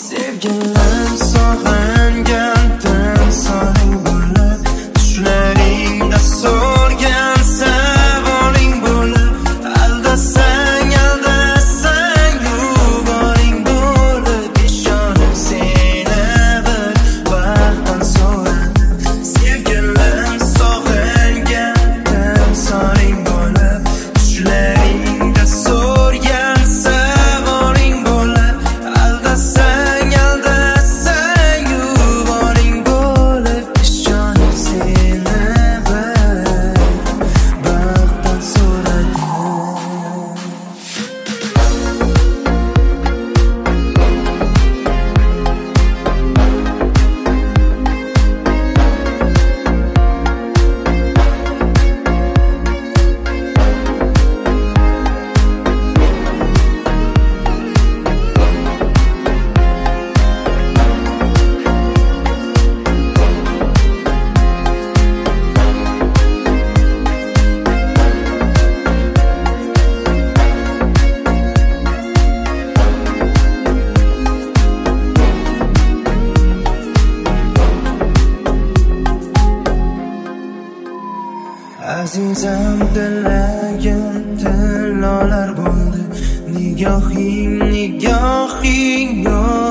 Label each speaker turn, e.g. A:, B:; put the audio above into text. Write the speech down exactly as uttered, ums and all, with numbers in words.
A: Sevgilim sog'ingan timsoling bo'lib, tushlaringda so'rgan savoling bo'lib, aldasang aldasang yuboring bo'lib, ishonib seni bir vaqtdan so'radim. Sevgilim sog'ingan timsoling bo'lib, tushlaringda so'rgan savoling bo'lib, aldasang aldasang yuboring bo'lib, ishonib seni bir vaqtdan so'radim. Azizam dilagim tillolar bo'ldi, nigohing nigohing